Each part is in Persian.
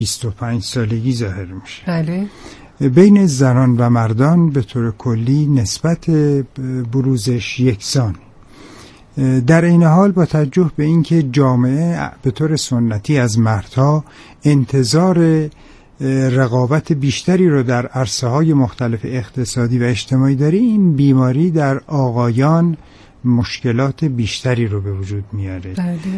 25 سالگی ظاهر میشه. بله. بین زنان و مردان به طور کلی نسبت بروزش یکسان. در این حال با توجه به اینکه جامعه به طور سنتی از مردها انتظار رقابت بیشتری رو در عرصه‌های مختلف اقتصادی و اجتماعی داره، این بیماری در آقایان مشکلات بیشتری رو به وجود میاره.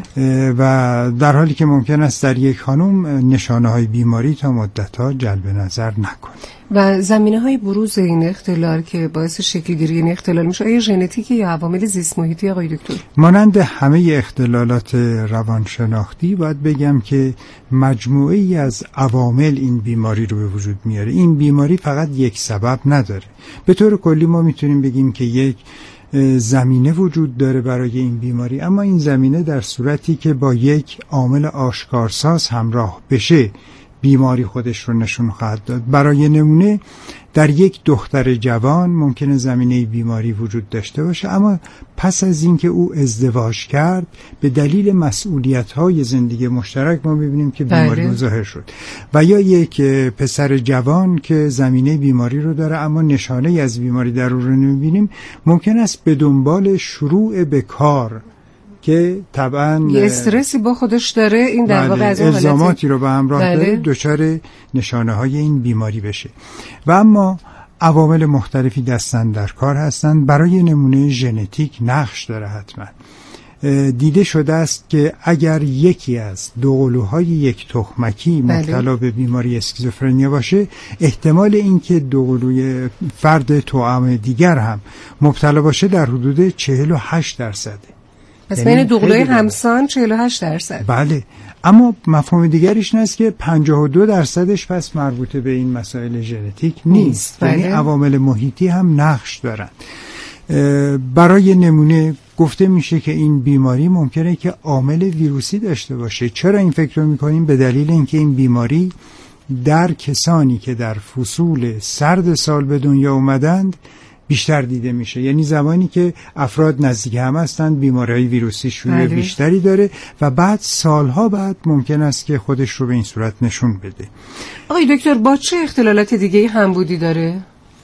و در حالی که ممکن است در یک خانم نشانه‌های بیماری تا مدت‌ها جلب نظر نکنه. و زمینه‌های بروز این اختلال که باعث شکل‌گیری این اختلال میشه، آیا ژنتیکی یا عوامل زیست محیطی آقای دکتر؟ مانند همه اختلالات روانشناختی باید بگم که مجموعه‌ای از عوامل این بیماری رو به وجود میاره. این بیماری فقط یک سبب نداره. به طور کلی ما میتونیم بگیم که یک زمینه وجود داره برای این بیماری، اما این زمینه در صورتی که با یک عامل آشکارساز همراه بشه بیماری خودش رو نشون خواهد داد. برای نمونه در یک دختر جوان ممکنه زمینه بیماری وجود داشته باشه، اما پس از اینکه او ازدواج کرد به دلیل مسئولیت‌های زندگی مشترک ما ببینیم که بیماری ظاهر شد. و یا یک پسر جوان که زمینه بیماری رو داره اما نشانه از بیماری در اون رو نمی‌بینیم، ممکن است به دنبال شروع به کار که طبعا یه استرسی با خودش داره، این در واقع از اون الزاماتی رو به همراه داره، دچار نشانه‌های این بیماری بشه. و اما عوامل مختلفی دستن در کار هستند. برای نمونه ژنتیک نقش داره حتما. دیده شده است که اگر یکی از دوقلوهای یک تخمکی مبتلا به بیماری اسکیزوفرنیا باشه، احتمال اینکه دوقلوی فرد توأم دیگر هم مبتلا باشه در حدود 48%. پس بین دوقلوی همسان 48%. بله، اما مفهوم دیگریش این است که 52% پس مربوطه به این مسائل ژنتیک نیست. یعنی عوامل محیطی هم نقش دارن. برای نمونه گفته میشه که این بیماری ممکنه که عامل ویروسی داشته باشه. چرا این فکر رو میکنیم؟ به دلیل اینکه این بیماری در کسانی که در فصول سرد سال به دنیا اومدند بیشتر دیده میشه. یعنی زمانی که افراد نزدیک هم هستند بیماری‌های ویروسی شیوع بیشتری داره و بعد سالها بعد ممکن است که خودش رو به این صورت نشون بده. آقای دکتر با چه اختلالات دیگه همبودی داره؟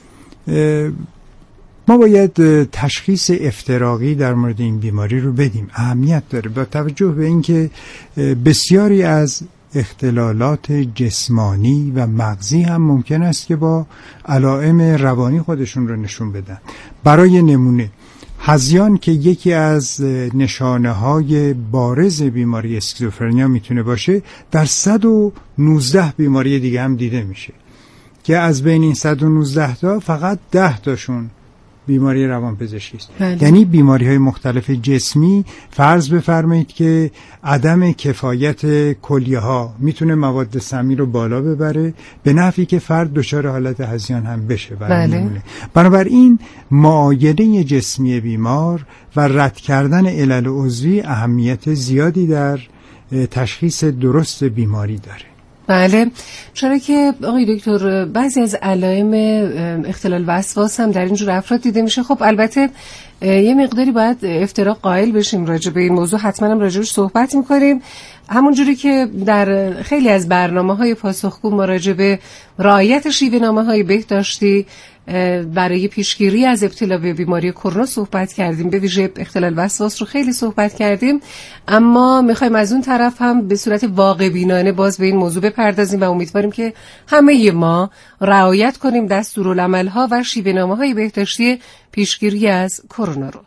ما باید تشخیص افتراقی در مورد این بیماری رو بدیم. اهمیت داره با توجه به اینکه بسیاری از اختلالات جسمانی و مغزی هم ممکن است که با علائم روانی خودشون رو نشون بدن. برای نمونه هذیان که یکی از نشانه‌های بارز بیماری اسکیزوفرنیا میتونه باشه، در 119 بیماری دیگه هم دیده میشه که از بین این 119 تا فقط 10 تاشون بیماری روانپزشکی است. یعنی بیماری‌های مختلف جسمی، فرض بفرمایید که عدم کفایت کلیه‌ها میتونه مواد سمی رو بالا ببره به نحوی که فرد دچار حالت هذیان هم بشه. بنابراین معاینه جسمی بیمار و رد کردن علل عضوی اهمیت زیادی در تشخیص درست بیماری داره. بله، چرا که آقای دکتر بعضی از علائم اختلال وسواس هم در اینجور افراد دیده میشه. خب البته یه مقداری باید افتراق قائل بشیم راجع به این موضوع، حتما هم راجعش صحبت میکنیم. همون جوری که در خیلی از برنامه‌های پاسخگو ما راجع به رعایت شیوه‌نامه‌های بهداشتی برای پیشگیری از ابتلا به بیماری کرونا صحبت کردیم، به ویژه اختلال وسواس رو خیلی صحبت کردیم، اما میخوایم از اون طرف هم به صورت واقع بینانه باز به این موضوع بپردازیم و امیدواریم که همه ما رعایت کنیم دستورالعمل‌ها و شیوه‌نامه‌های بهداشتی پیشگیری از کرونا رو.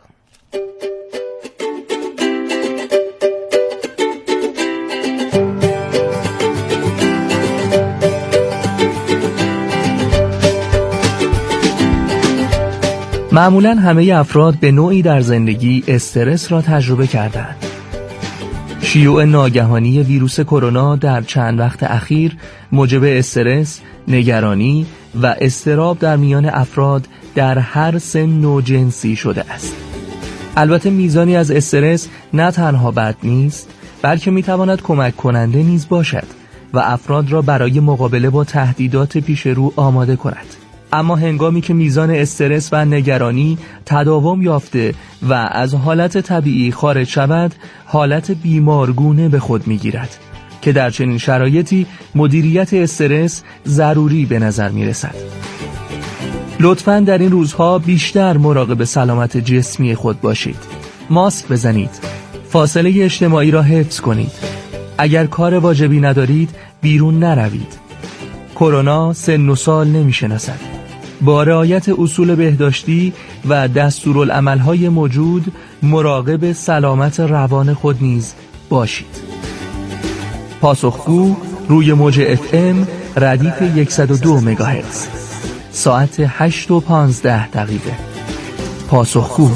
معمولاً همه افراد به نوعی در زندگی استرس را تجربه کردند. شیوع ناگهانی ویروس کرونا در چند وقت اخیر موجب استرس، نگرانی و اضطراب در میان افراد در هر سن و جنسی شده است. البته میزانی از استرس نه تنها بد نیست، بلکه میتواند کمک کننده نیز باشد و افراد را برای مقابله با تهدیدات پیش رو آماده کند. اما هنگامی که میزان استرس و نگرانی تداوم یافته و از حالت طبیعی خارج شود، حالت بیمارگونه به خود میگیرد که در چنین شرایطی مدیریت استرس ضروری به نظر می رسد. لطفاً در این روزها بیشتر مراقب سلامت جسمی خود باشید. ماسک بزنید. فاصله اجتماعی را حفظ کنید. اگر کار واجبی ندارید بیرون نروید. کرونا سن و سال نمی‌شناسد. با رعایت اصول بهداشتی و دستورالعمل‌های موجود مراقب سلامت روان خود نیز باشید. پاسخگو روی موج FM ردیف 102 مگاهرتز ساعت 8:15 پاسخگو.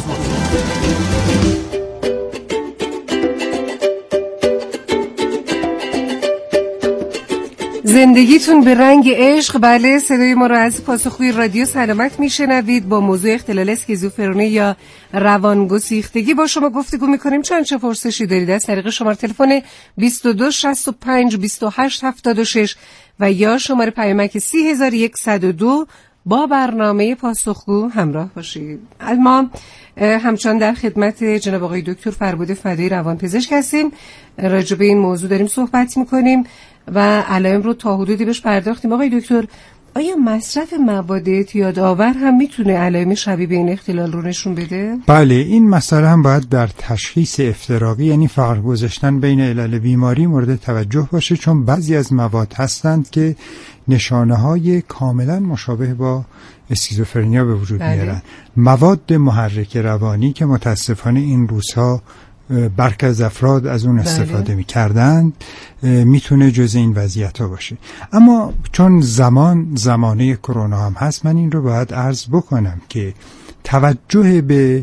زندگیتون به رنگ عشق. بله، صدای ما را از پاسخگوی رادیو سلامت میشنوید. با موضوع اختلال اسکیزوفرنی یا روانگسیختگی با شما گفتگو میکنیم. چه پرسشی دارید از طریق شماره تلفن 22 65 28 76 و یا شماره پیامک 30102 با برنامه پاسخگو همراه باشید. ما همچنان در خدمت جناب آقای دکتر فربود فدایی روانپزشک هستیم. راجع به این موضوع داریم صحبت میکنیم و علائم رو تا حدودی بهش پرداختیم. آقای دکتر، آیا مصرف مواد اعتیادآور هم میتونه علائم شبیه به این اختلال رو نشون بده؟ بله، این مسئله هم باید در تشخیص افتراقی، یعنی فرق گذاشتن بین علل بیماری، مورد توجه باشه، چون بعضی از مواد هستند که نشانه‌های کاملا مشابه با اسکیزوفرنیا به وجود میارن. مواد محرک روانی که متاسفانه این روزها برخی از افراد از اون استفاده می‌کردند میتونه جزء این وضعیت‌ها باشه. اما چون زمانه کرونا هم هست، من این رو باید عرض بکنم که توجه به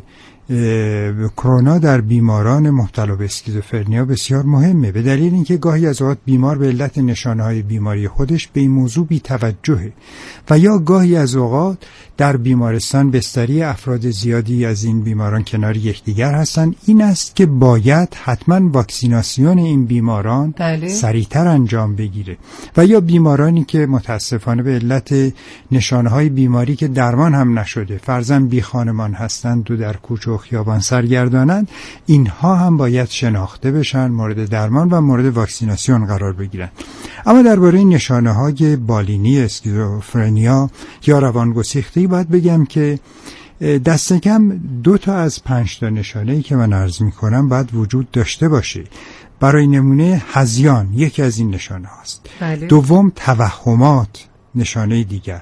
کرونا در بیماران مبتلا به اسکیزوفرنیا بسیار مهمه، به دلیل اینکه گاهی از اوقات بیمار به علت نشانه‌های بیماری خودش به این موضوع بی توجهه و یا گاهی از اوقات در بیمارستان بستری افراد زیادی از این بیماران کنار یکدیگر هستند. این است که باید حتما واکسیناسیون این بیماران سریعتر انجام بگیره و یا بیمارانی که متاسفانه به علت نشانه‌های بیماری که درمان هم نشده، فرضاً بی خانمان هستند و در کوچه و خیابان سرگردانند، اینها هم باید شناخته بشن، مورد درمان و مورد واکسیناسیون قرار بگیرن. اما درباره نشانه‌های بالینی اسکیزوفرنیا یا روانگسیختگی باید بگم که دست کم 2 تا از 5 تا نشانه‌ای که من عرض می‌کنم باید وجود داشته باشه. برای نمونه هذیان یکی از این نشانه هاست. دوم توهمات نشانه دیگر.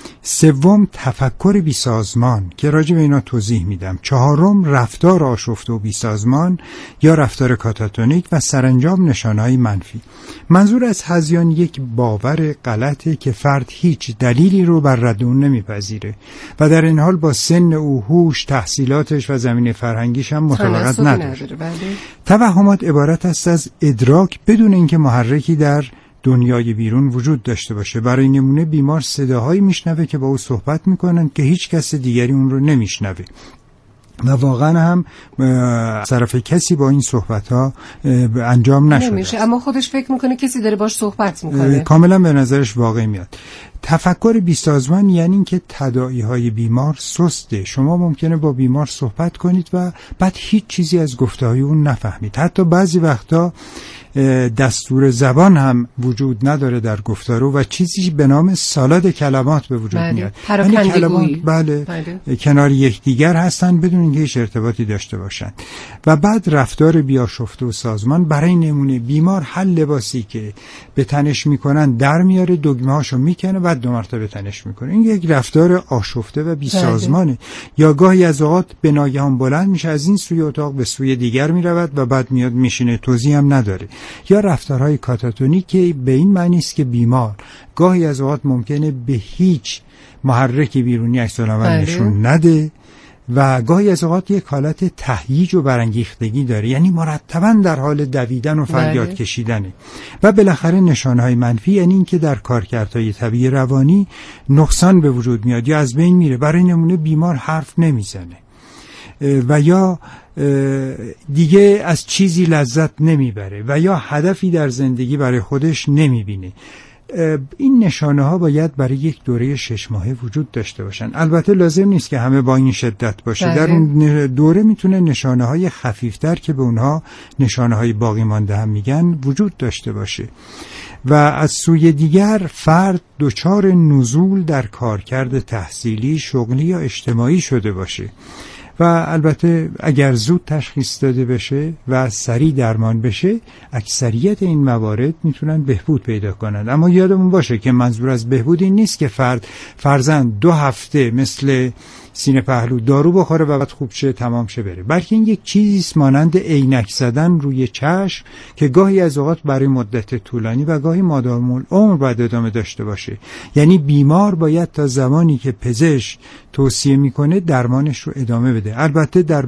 سوم تفکر بی‌سازمان که راجع به اینا توضیح میدم. چهارم رفتار آشفته و بی‌سازمان یا رفتار کاتاتونیک و سرانجام نشانه‌های منفی. منظور از هذیان یک باور غلطه که فرد هیچ دلیلی رو بر رد اون نمیپذیره و در این حال با سن او، هوش، تحصیلاتش و زمینه فرهنگیش هم مطابقت نداره. توهمات عبارت است از ادراک بدون اینکه محرکی در دنیای بیرون وجود داشته باشه. برای نمونه بیمار صداهایی میشنوه که با او صحبت میکنن که هیچ کس دیگری اون رو نمیشنوه و واقعا هم طرف کسی با این صحبت ها انجام نمیشه، اما خودش فکر میکنه کسی داره باش صحبت میکنه. کاملا به نظرش واقعی میاد. تفکر بی‌سازمان یعنی اینکه تداعی های بیمار سسته. شما ممکنه با بیمار صحبت کنید و بعد هیچ چیزی از گفته‌های اون نفهمید. حتی بعضی وقتا دستور زبان هم وجود نداره در گفتارو و چیزی به نام سالاد کلمات به وجود میاد. یعنی کلمات کنار یکدیگر هستن بدون اینکه هیچ ارتباطی داشته باشن. و بعد رفتار بیاشفته و سازمان، برای نمونه بیمار هر لباسی که به تنش میکنن در میاره، دگمه هاشو میکنه، بعد 2 مرتبه تنش میکنه. این یک رفتار آشفته و بی‌سازمانه. یا گاهی از اوقات به ناگهان بلند میشه، از این سوی اتاق به سوی دیگر میرود و بعد میاد میشینه، توضیح هم نداره. یا رفتارهای کاتاتونیک که به این معنی است که بیمار گاهی از اوقات ممکنه به هیچ محرک بیرونی عکس‌العمل نشون نده و گاهی از اوقات یک حالت تهییج و برانگیختگی داره، یعنی مرتباً در حال دویدن و فریاد کشیدنه. و بالاخره نشانه‌های منفی یعنی این که در کارکردهای طبیعی روانی نقصان به وجود میاد یا از بین میره. برای نمونه بیمار حرف نمیزنه و یا دیگه از چیزی لذت نمیبره و یا هدفی در زندگی برای خودش نمیبینه. این نشانه ها باید برای یک دوره 6 ماهه وجود داشته باشن. البته لازم نیست که همه با این شدت باشه. بله. در اون دوره میتونه نشانه های خفیفتر که به اونها نشانه های باقی مانده هم میگن وجود داشته باشه و از سوی دیگر فرد دچار نزول در کارکرد تحصیلی، شغلی یا اجتماعی شده باشه و البته اگر زود تشخیص داده بشه و سریع درمان بشه اکثریت این موارد میتونن بهبود پیدا کنند. اما یادمون باشه که منظور از بهبود این نیست که فرزند 2 هفته مثل سینه پهلو دارو بخوره و بعد خوب شه تمام شه بره، بلکه این یک چیزیست مانند عینک زدن روی چشم که گاهی از اوقات برای مدت طولانی و گاهی مادام العمر باید ادامه داشته باشه. یعنی بیمار باید تا زمانی که پزشک توصیه میکنه درمانش رو ادامه بده. البته در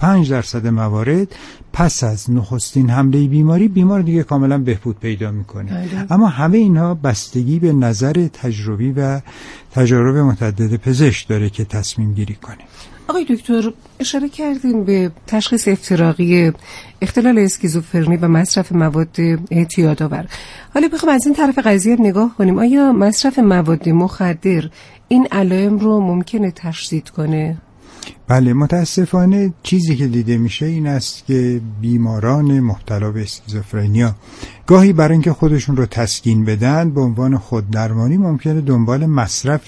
25% موارد پس از نخستین حمله بیماری بیمار دیگه کاملا بهبود پیدا میکنه. اما همه اینها بستگی به نظر تجربی و تجارب متعدد پزشک داره که تصمیم گیری کنه. آقای دکتر اشاره کردیم به تشخیص افتراقی اختلال اسکیزوفرنی و مصرف مواد اعتیادآور. حالا بخوام از این طرف قضیه نگاه کنیم، آیا مصرف مواد مخدر این علائم رو ممکنه تشدید کنه؟ بله، متاسفانه چیزی که دیده میشه این است که بیماران مبتلا به اسکیزوفرنیا گاهی برای اینکه خودشون رو تسکین بدن به عنوان خوددرمانی ممکنه دنبال مصرف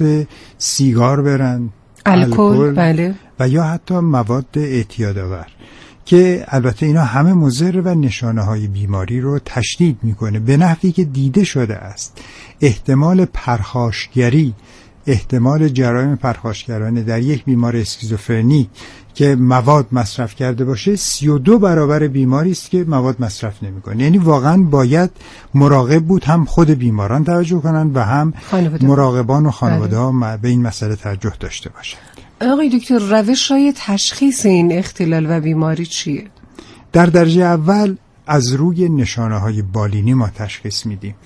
سیگار برن، الکل بله، و یا حتی مواد اعتیادآور که البته اینا همه مضر و نشانه‌های بیماری رو تشدید میکنه به نحوی که دیده شده است. احتمال پرخاشگری، احتمال جرایم پرخاشگرانه در یک بیمار اسکیزوفرنی که مواد مصرف کرده باشه 32 برابر بیماری است که مواد مصرف نمیکنه. یعنی واقعا باید مراقب بود، هم خود بیماران توجه کنن و هم مراقبان و خانواده ها به این مسئله توجه داشته باشند. آقای دکتر روش‌های تشخیص این اختلال و بیماری چیه؟ در درجه اول از روی نشانه‌های بالینی ما تشخیص میدیم.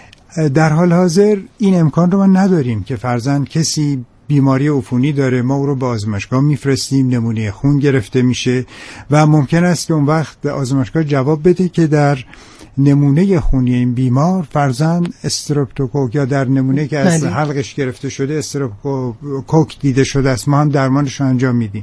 در حال حاضر این امکان رو ما نداریم که فرضاً کسی بیماری عفونی داره، ما او رو به آزمایشگاه میفرستیم، نمونه خون گرفته میشه و ممکن است که اون وقت به آزمایشگاه جواب بده که در نمونه خونی این بیمار فرضاً استرپتوکوک یا در نمونه که از حلقش گرفته شده استرپتوکوک دیده شده است، ما هم درمانش رو انجام میدیم.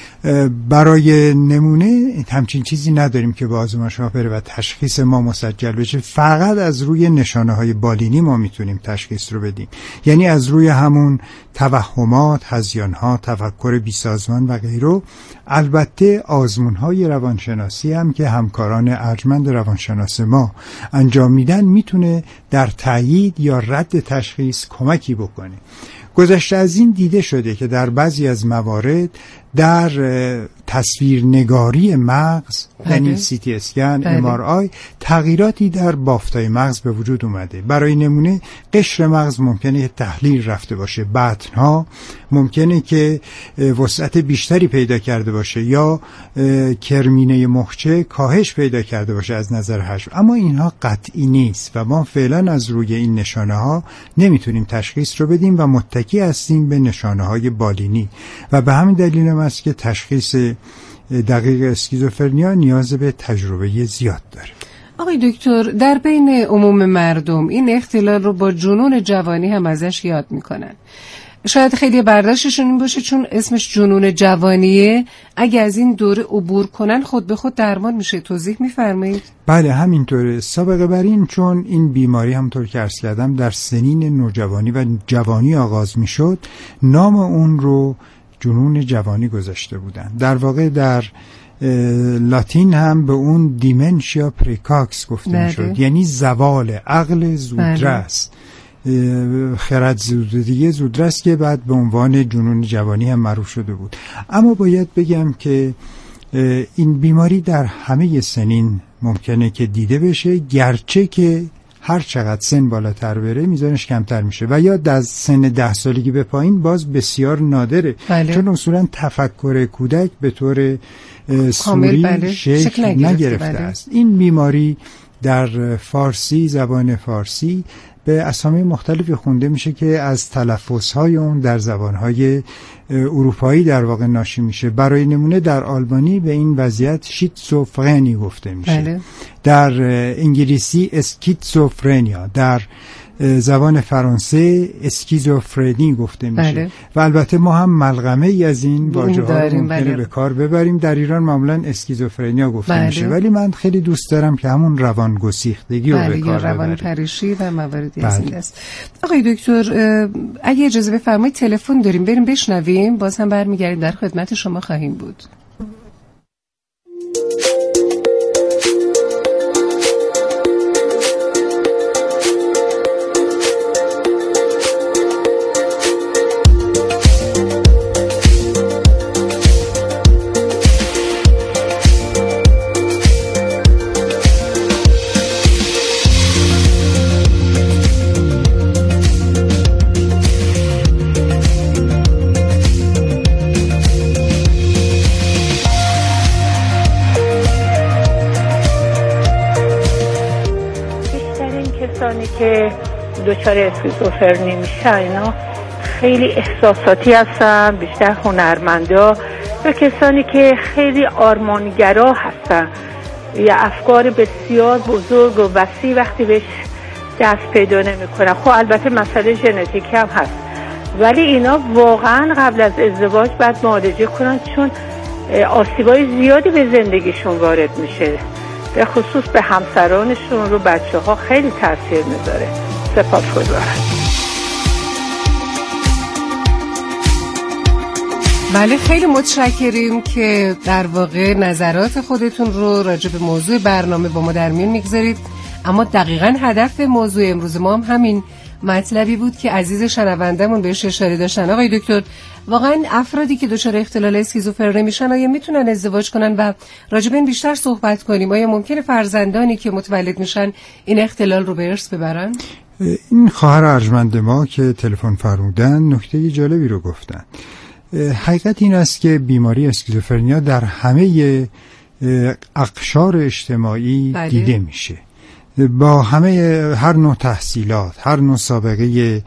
برای نمونه همچین چیزی نداریم که با آزمایشگاه بره و تشخیص ما مسجل بشه. فقط از روی نشانه‌های بالینی ما میتونیم تشخیص رو بدیم، یعنی از روی همون توهمات، هذیان‌ها، تفکر بی‌سازمان و غیره. البته آزمون‌های روانشناسی هم که همکاران ارجمند روانشناس ما انجام میدن میتونه در تایید یا رد تشخیص کمکی بکنه. گذشته از این دیده شده که در بعضی از موارد در تصویرنگاری مغز، یعنی سی تی اسکن، MRI، تغییراتی در بافتای مغز به وجود اومده. برای نمونه قشر مغز ممکنه تحلیل رفته باشه، بطنها ممکنه که وسعت بیشتری پیدا کرده باشه یا کرمینه مخچه کاهش پیدا کرده باشه از نظر حجم، اما اینها قطعی نیست و ما فعلا از روی این نشانه ها نمیتونیم تشخیص رو بدیم و متکی هستیم به نشانه های بالینی و به همین دلیل هم است که تشخیص دقیق اسکیزوفرنیا نیاز به تجربه زیاد داره. آقای دکتر، در بین عموم مردم این اختلال رو با جنون جوانی هم ازش یاد میکنن. شاید خیلی برداشتشون این باشه چون اسمش جنون جوانیه، اگه از این دوره عبور کنن خود به خود درمان میشه. توضیح میفرمایید؟ بله همینطوره. سابقه بر این چون این بیماری همونطور که عرض کردم در سنین نوجوانی و جوانی آغاز میشد، نام اون رو جنون جوانی گذاشته بودن. در واقع در لاتین هم به اون دیمنشیا پریکاکس گفته میشد، یعنی زوال عقل زودرس، خرد زودرس که بعد به عنوان جنون جوانی هم معروف شده بود. اما باید بگم که این بیماری در همه سنین ممکنه که دیده بشه، گرچه که هر چقدر سن بالاتر بره میزانش کمتر میشه و یا در سن 10 سالگی به پایین باز بسیار نادره. چون اصولا تفکر کودک به طور سوری شکل نگرفته است. این بیماری در فارسی، زبان فارسی به اسامی مختلفی خونده میشه که از تلفظهای اون در زبانهای اروپایی در واقع ناشی میشه. برای نمونه در آلبانی به این وضعیت شیزوفرنی گفته میشه. در انگلیسی اسکیزوفرنیا، در زبان فرانسه اسکیزوفرنی گفته میشه. بله. و البته ما هم ملغمه ای از این واژه‌ها رو ممکنه بله. به کار ببریم. در ایران معمولا اسکیزوفرنیا گفته بله. میشه، ولی من خیلی دوست دارم که همون روانگسیختگی رو به کار ببریم. روان پریشی و مواردی از این است. آقای دکتر اگه اجازه بفرمایید تلفن داریم، بریم بشنویم، باز هم برمیگردیم در خدمت شما خواهیم بود. که دچار اسکیزوفرنی میشه اینا خیلی احساساتی هستن، بیشتر هنرمندا و کسانی که خیلی آرمانگرا هستن یا افکار بسیار بزرگ و وسیع وقتی بهش دست پیدا نمیکنن. خب البته مسئله ژنتیکی هم هست، ولی اینا واقعا قبل از ازدواج باید معالجه کنن، چون آسیبای زیادی به زندگیشون وارد میشه، به خصوص به همسرانشون رو بچه ها خیلی تاثیر میذاره. سپاسگزارم. بله خیلی متشکریم که در واقع نظرات خودتون رو راجع به موضوع برنامه با ما در میون میگذارید، اما دقیقاً هدف موضوع امروز ما هم همین مطلبی بود که عزیز شنوندمون بهش اشاره داشتن. آقای دکتر واقعا افرادی که دچار اختلال اسکیزوفرنی میشن آیا میتونن ازدواج کنن و راجع به این بیشتر صحبت کنیم؟ آیا ممکنه فرزندانی که متولد میشن این اختلال رو به ارث ببرن؟ این خواهر ارجمند ما که تلفن فرمودن نکته جالبی رو گفتن. حقیقت این است که بیماری اسکیزوفرنیا در همه اقشار اجتماعی بله. دیده میشه، با هر نوع تحصیلات، هر نوع سابقه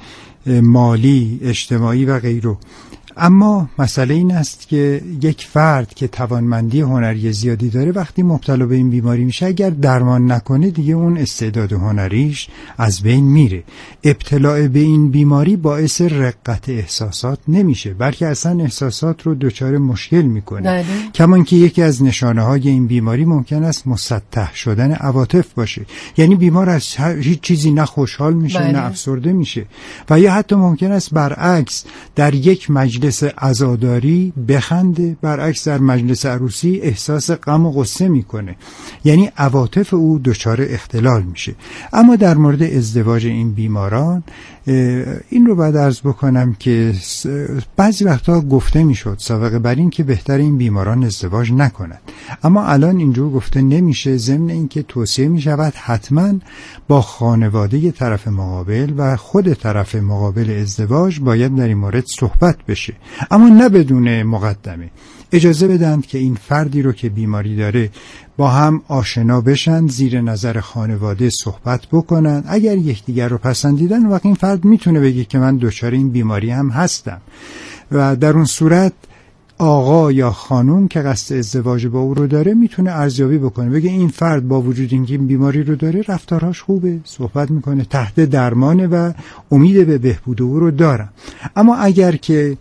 مالی، اجتماعی و غیره. اما مسئله این است که یک فرد که توانمندی هنری زیادی داره وقتی مبتلا به این بیماری میشه، اگر درمان نکنه دیگه اون استعداد هنریش از بین میره. ابتلا به این بیماری باعث رقت احساسات نمیشه، بلکه اصلا احساسات رو دچار مشکل میکنه. کمان که یکی از نشانه های این بیماری ممکن است مسطح شدن عواطف باشه، یعنی بیمار از هیچ چیزی نه خوشحال میشه نه افسرده میشه، و یا حتی ممکن است برعکس در یک مجلس عزاداری بخنده، برعکس در مجلس عروسی احساس غم و غصه میکنه، یعنی عواطف او دچار اختلال میشه. اما در مورد ازدواج این بیماران این رو باید عرض بکنم که بعضی وقتا گفته میشد سابقه بر این که بهتر این بیماران ازدواج نکنند، اما الان اینجور گفته نمیشه، ضمن اینکه توصیه میشود حتما با خانواده طرف مقابل و خود طرف مقابل ازدواج باید در این مورد صحبت بشه، اما نه بدون مقدمه. اجازه بدن که این فردی رو که بیماری داره با هم آشنا بشن، زیر نظر خانواده صحبت بکنن. اگر یکدیگر رو پسندیدن وقت این فرد میتونه بگه که من دچار این بیماری هم هستم، و در اون صورت آقا یا خانم که قصد ازدواج با او رو داره میتونه ارزیابی بکنه، بگه این فرد با وجود اینکه این بیماری رو داره رفتارهاش خوبه، صحبت میکنه، تحت درمانه و امید به بهبود او رو دارم. اما اگر که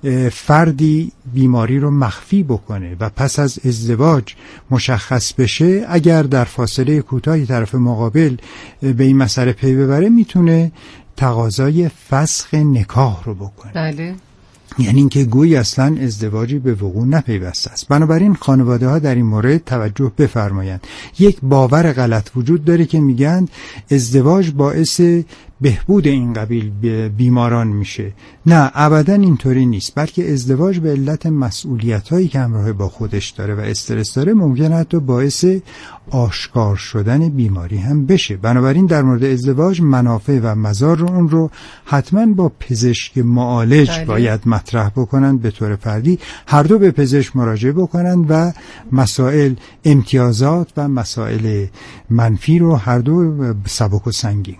فردی بیماری رو مخفی بکنه و پس از ازدواج مشخص بشه، اگر در فاصله کوتاهی طرف مقابل به این مسئله پی ببره، میتونه تقاضای فسخ نکاح رو بکنه. بله. یعنی اینکه گویی اصلا ازدواجی به وقوع نپیوسته است. بنابراین خانواده ها در این مورد توجه بفرمایند. یک باور غلط وجود داره که میگن ازدواج باعث بهبود این قبیل بیماران میشه. نه، ابدا اینطوری نیست، بلکه ازدواج به علت مسئولیت‌هایی که همراه با خودش داره و استرس داره ممکنه حتی باعث آشکار شدن بیماری هم بشه. بنابراین در مورد ازدواج منافع و مضار اون رو حتما با پزشک معالج باید مطرح بکنن به طور فردی، هر دو به پزشک مراجعه بکنن و مسائل امتیازات و مسائل منفی رو هر دو سبک و سنگین کنن.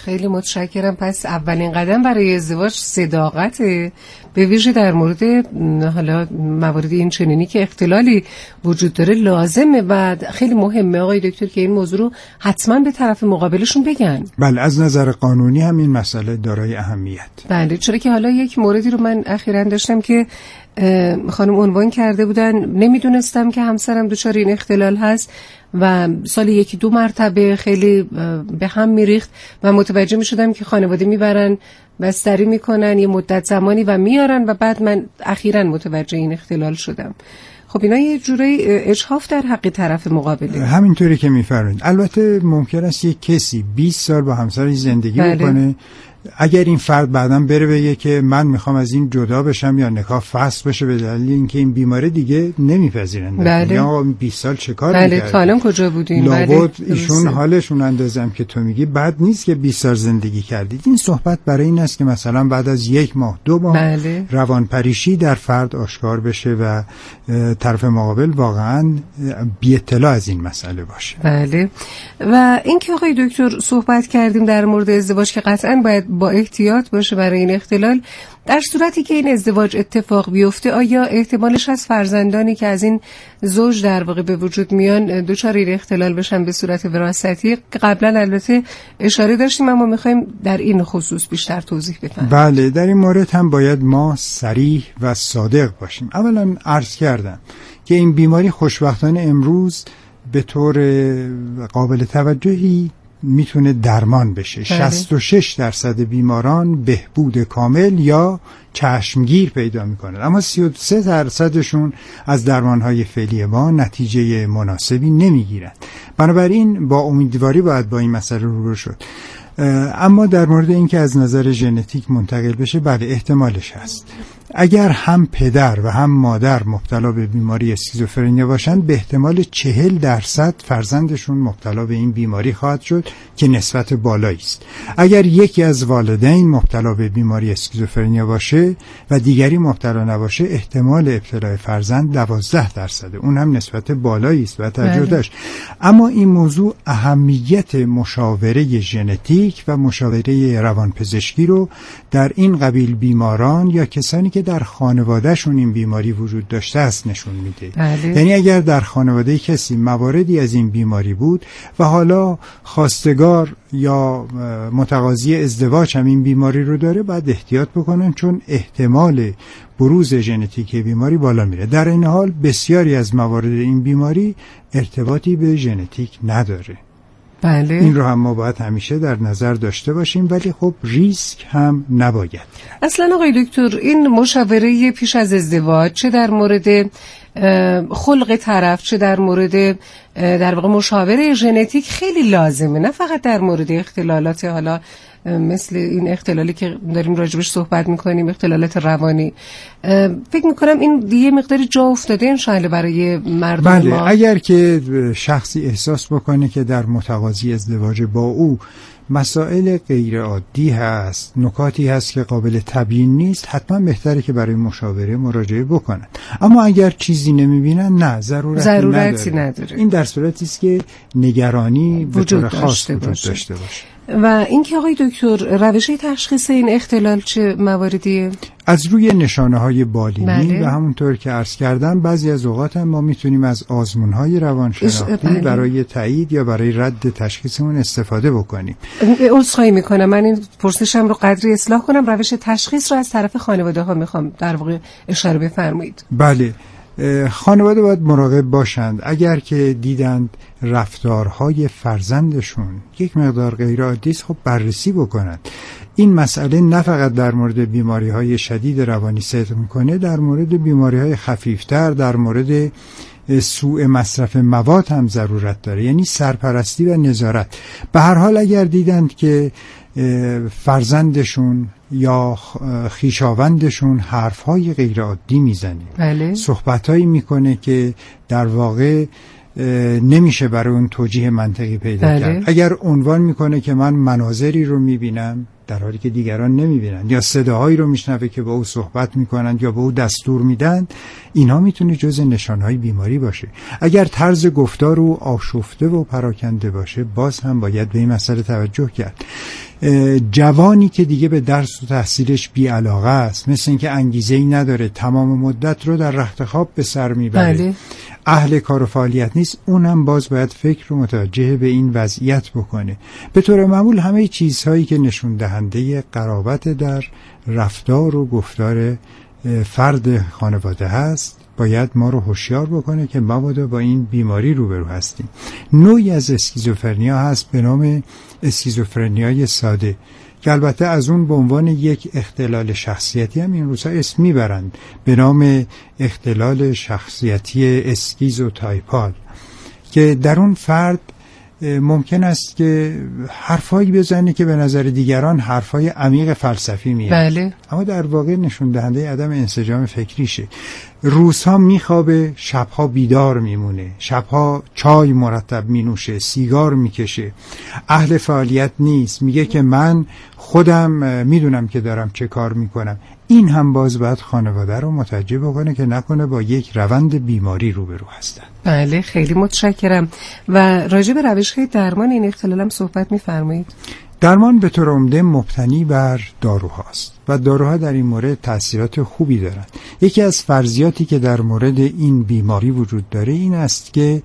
خیلی متشکرم. پس اولین قدم برای ازدواج صداقته، به ویژه در مورد حالا موارد این چنینی که اختلالی وجود داره لازمه و خیلی مهمه آقای دکتر که این موضوع رو حتما به طرف مقابلشون بگن. بله، از نظر قانونی هم این مسئله دارای اهمیت. بله، چرا که حالا یک موردی رو من اخیراً داشتم که خانم عنوان کرده بودن، نمیدونستم که همسرم دچار این اختلال هست و سال 1-2 مرتبه خیلی به هم میریخت و متوجه میشدم که خانواده میبرن بستری میکنن یه مدت زمانی و میارن و بعد من اخیراً متوجه این اختلال شدم. خب اینا یه جوری اجحاف در حق طرف مقابله. همینطوری که میفرمایید. البته ممکن است یک کسی 20 سال با همسرش زندگی بکنه، اگر این فرد بعداً بره بگه که من میخوام از این جدا بشم یا نکاح فسخ بشه به دلیل اینکه این بیماری دیگه نمیپذیرن. بله. یا 20 سال چه کار می‌کردی؟ بله، تا الان کجا بودین؟ لابد ایشون حالشون اندازم که تو میگی بد نیست که 20 سال زندگی کردید. این صحبت برای این است که مثلا بعد از 1 ماه 2 ماه بله. روانپریشی در فرد آشکار بشه و طرف مقابل واقعاً بی اطلاع از این مسئله باشه. بله. و اینکه آقای دکتر صحبت کردیم در مورد ازدواج که قطعاً باید با احتیاط باشه برای این اختلال، در صورتی که این ازدواج اتفاق بیفته آیا احتمالش از فرزندانی که از این زوج در واقع به وجود میان دچار این اختلال بشن به صورت وراثتی؟ قبلا البته اشاره داشتیم اما میخوایم در این خصوص بیشتر توضیح بفرمایید. بله، در این مورد هم باید ما صریح و صادق باشیم. اولا عرض کردم که این بیماری خوشبختانه امروز به طور قابل توجهی میتونه درمان بشه. 66% بیماران بهبود کامل یا چشمگیر پیدا میکنن، اما 33%شون از درمانهای فعلی ما نتیجه مناسبی نمیگیرن. بنابراین با امیدواری باید با این مسئله روبرو شد. اما در مورد اینکه از نظر ژنتیک منتقل بشه، بله احتمالش هست. اگر هم پدر و هم مادر مبتلا به بیماری اسکیزوفرنیا باشند، به احتمال 40% فرزندشون مبتلا به این بیماری خواهد شد که نسبت بالایی است. اگر یکی از والدین مبتلا به بیماری اسکیزوفرنیا باشه و دیگری مبتلا نباشه، احتمال ابتلای فرزند 12%. اون هم نسبت بالایی است و توجه داشت. اما این موضوع اهمیت مشاوره ژنتیک و مشاوره روانپزشکی رو در این قبیل بیماران یا کسانی که در خانوادهشون این بیماری وجود داشته است نشون میده. یعنی اگر در خانواده کسی مواردی از این بیماری بود و حالا خواستگار یا متقاضی ازدواج هم این بیماری رو داره، باید احتیاط بکنن، چون احتمال بروز ژنتیک بیماری بالا میره. در این حال بسیاری از موارد این بیماری ارتباطی به ژنتیک نداره. بله. این رو هم ما باید همیشه در نظر داشته باشیم، ولی خب ریسک هم نباید. اصلا آقای دکتر این مشاوره پیش از ازدواج، چه در مورد خلق طرف چه در مورد در واقع مشاوره ژنتیک خیلی لازمه، نه فقط در مورد اختلالات حالا مثل این اختلالی که داریم راجبش صحبت میکنیم، اختلالات روانی. فکر میکنم این یه مقداری جا افتاده انشاءالله برای مردم. بله، ما. اگر که شخصی احساس بکنه که در متقاضی ازدواج با او مسائل غیر عادی هست، نکاتی هست که قابل تبیین نیست، حتما بهتره که برای مشاوره مراجعه بکنن. اما اگر چیزی نمیبینن، نه، ضرورتی نداره. این در صورتی است که نگرانی به طور خاص وجود داشته باشه. و اینکه آقای دکتر روش تشخیص این اختلال چه مواردیه؟ از روی نشانه‌های بالینی بله. و همونطور که عرض کردم بعضی از اوقات هم ما میتونیم از آزمون‌های روانشناختی بله. برای تایید یا برای رد تشخیصمون استفاده بکنیم. عذرخواهی میکنم، من این پرسشم رو قدری اصلاح کنم. روش تشخیص رو از طرف خانواده ها میخوام در واقع اشاره بفرمایید. بله، خانواده باید مراقب باشند اگر که دیدند رفتارهای فرزندشون یک مقدار غیر عادی است، خب بررسی بکنند. این مسئله نه فقط در مورد بیماری‌های شدید روانی صدق میکنه، در مورد بیماری‌های خفیفتر، در مورد سوء مصرف مواد هم ضرورت داره، یعنی سرپرستی و نظارت. به هر حال اگر دیدند که فرزندشون یا خویشاوندشون حرفهای غیر عادی میزنه، بله. صحبتهایی میکنه که در واقع نمیشه برای اون توجیه منطقی پیدا کرد، اگر عنوان میکنه که من مناظری رو میبینم در حالی که دیگران نمیبینند، یا صداهایی رو میشنوه که با او صحبت میکنند یا به او دستور میدن، اینها میتونه جز نشانهای بیماری باشه. اگر طرز گفتار او آشفته و پراکنده باشه، باز هم باید به این مسئله توجه کرد. جوانی که دیگه به درس و تحصیلش بی علاقه است، مثل اینکه انگیزه‌ای نداره، تمام مدت رو در رخت خواب به سر میبره، اهل کار و فعالیت نیست، اونم باز باید فکر رو متوجه به این وضعیت بکنه. به طور معمول همه چیزهایی که نشون دهنده قرابت در رفتار و گفتار فرد خانواده هست باید ما رو هوشیار بکنه که مبادا با این بیماری روبرو هستیم. نوعی از اسکیزوفرنیا هست به نام اسکیزوفرنیای ساده که البته از اون به عنوان یک اختلال شخصیتی هم این روزها اسم میبرند به نام اختلال شخصیتی اسکیزوتایپال، که در اون فرد ممکن است که حرفایی بزنه که به نظر دیگران حرفای عمیق فلسفی میاد، بله. اما در واقع نشون دهنده عدم انسجام فکریشه. روزها میخوابه، شبها بیدار میمونه، شبها چای مرتب مینوشه، سیگار میکشه، اهل فعالیت نیست، میگه که من خودم میدونم که دارم چه کار میکنم. این هم باز باید خانواده رو متوجه بکنه که نکنه با یک روند بیماری روبرو هستن. بله، خیلی متشکرم. و راجع به روش‌های درمان این اختلال هم صحبت می‌فرمایید؟ درمان به طور عمده مبتنی بر داروهاست و داروها در این مورد تأثیرات خوبی دارند. یکی از فرضیاتی که در مورد این بیماری وجود داره این است که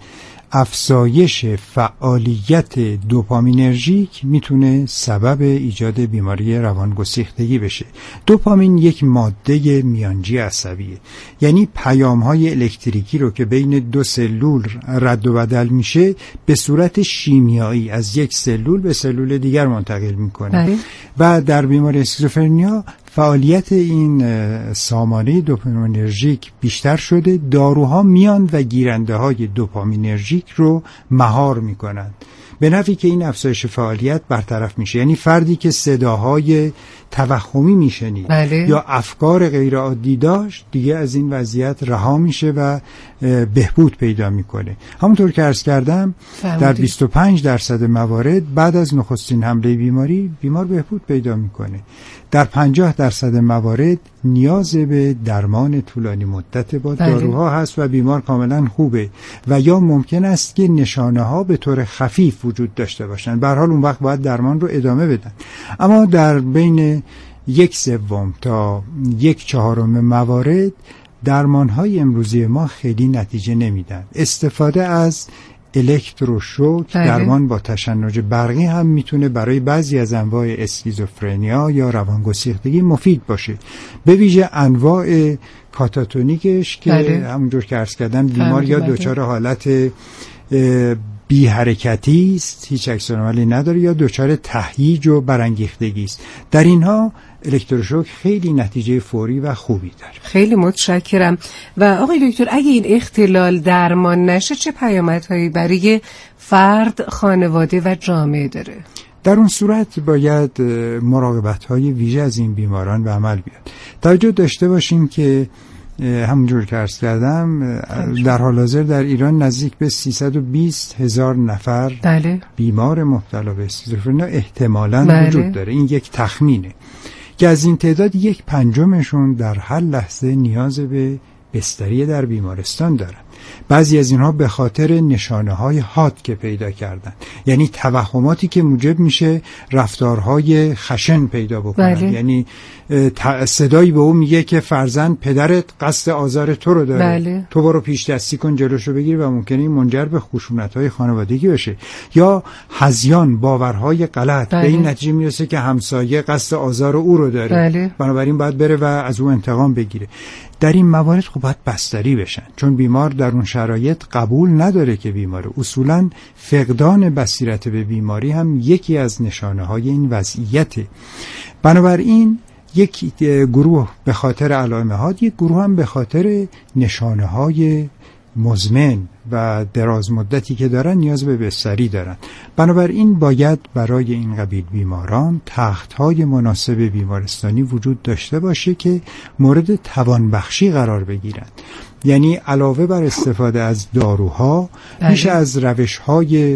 افزایش فعالیت دوپامینرژیک میتونه سبب ایجاد بیماری روانگسیختگی بشه. دوپامین یک ماده میانجی عصبیه، یعنی پیام‌های الکتریکی رو که بین دو سلول رد و بدل میشه به صورت شیمیایی از یک سلول به سلول دیگر منتقل میکنه. و در بیماری اسکیزوفرنیا فعالیت این سامانه دوپامینرژیک بیشتر شده، داروها میان و گیرنده های دوپامینرژیک رو مهار میکنند به نفعی که این افزایش فعالیت برطرف میشه. یعنی فردی که صداهای توهمی میشنید یا افکار غیر عادی داشت دیگه از این وضعیت رها میشه و بهبود پیدا میکنه. همونطور که عرض کردم در 25% موارد بعد از نخستین حمله بیماری بیمار بهبود پیدا میکنه. در 50% موارد نیاز به درمان طولانی مدت با داروها هست و بیمار کاملا خوبه و یا ممکن است که نشانه ها به طور خفیف وجود داشته باشند. به هر حال اون وقت باید درمان رو ادامه بدن. اما در بین 1/3 تا 1/4 موارد درمان‌های امروزی ما خیلی نتیجه نمیدن. استفاده از الکتروشوک درمان با تشنج برقی هم میتونه برای بعضی از انواع اسکیزوفرنیا یا روانگسیختگی مفید باشه، به ویژه انواع کاتاتونیکش که همونجور که عرض کردم بیمار یا دچار حالت بی حرکتی است، هیچ عکس العملی نداره، یا دچار تهییج و برانگیختگی است. در اینها الکتروشوک خیلی نتیجه فوری و خوبی داره. خیلی متشکرم. و آقای دکتر اگه این اختلال درمان نشه چه پیامدهایی برای فرد، خانواده و جامعه داره؟ در اون صورت باید مراقبت‌های ویژه از این بیماران به عمل بیاد. توجه داشته باشیم که همونجور که عرض کردم در حال حاضر در ایران نزدیک به 320,000 نفر بیمار مبتلا به اسکیزوفرنیا احتمالاً وجود داره. این یک تخمینه که از این تعداد 1/5 در هر لحظه نیاز به بستری در بیمارستان دارن. بعضی از اینها به خاطر نشانه‌های حاد که پیدا کردن، یعنی توهماتی که موجب میشه رفتارهای خشن پیدا بکنن. یعنی صدایی به او میگه که فرزند پدرت قصد آزار تو رو داره، تو برو پیش دستی کن جلوشو بگیر و ممکنه این منجر به خشونت‌های خانوادگی بشه. یا هذیان، باورهای غلط به این نتیجه میرسه که همسایه قصد آزار او رو داره، بنابراین باید بره و از او انتقام بگیره. در این موارد خب باید بستری بشن، چون بیمار در اون شرایط قبول نداره که بیماره. اصولاً فقدان بصیرت به بیماری هم یکی از نشانه های این وضعیته. بنابراین یک گروه به خاطر علائم حاد، یک گروه هم به خاطر نشانه های مزمن و دراز مدتی که دارن نیاز به بستری دارن. بنابراین باید برای این قبیل بیماران تخت‌های مناسب بیمارستانی وجود داشته باشه که مورد توانبخشی قرار بگیرن. یعنی علاوه بر استفاده از داروها میشه از روش‌های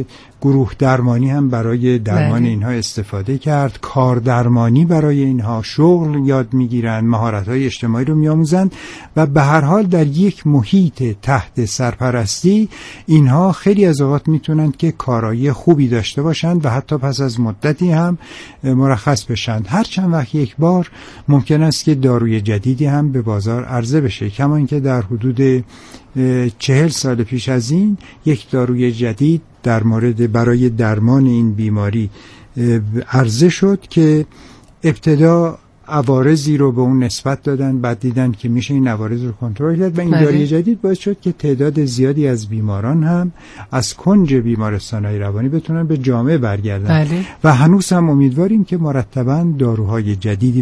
گروه درمانی هم برای درمان اینها استفاده کرد، کار درمانی برای اینها، شغل یاد میگیرن، مهارت‌های اجتماعی رو میآموزند و به هر حال در یک محیط تحت سرپرستی اینها خیلی از اوقات میتونند که کارایی خوبی داشته باشند و حتی پس از مدتی هم مرخص بشند. هر چند وقت یک بار ممکن است که داروی جدیدی هم به بازار عرضه بشه، کما اینکه در حدود 40 سال پیش از این یک داروی جدید برای درمان این بیماری عرضه شد که ابتدا عوارضی رو به اون نسبت دادن، بعد دیدن که میشه این عوارض رو کنترل کرد و این داروی جدید باعث شد که تعداد زیادی از بیماران هم از کنج بیمارستان‌های روانی بتونن به جامعه برگردن و هنوز هم امیدواریم که مرتباً داروهای جدیدی